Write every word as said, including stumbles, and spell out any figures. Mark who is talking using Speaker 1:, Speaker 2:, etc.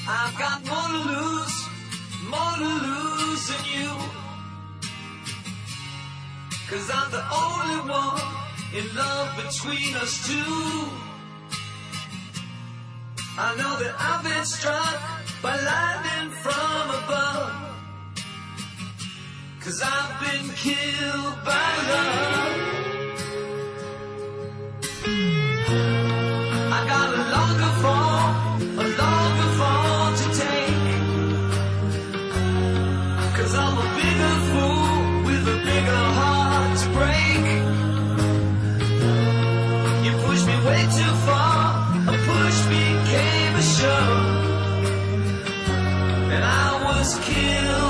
Speaker 1: I've got more to lose, more to lose than you. Cause I'm the only one in love between us two. I know that I've been struck by lightning from above. Cause I've been killed by love. I got a longer fall, a longer fall to take. Cause I'm a bigger fool with a bigger heart to break. You pushed me way too far, a push became a shove, and I was killed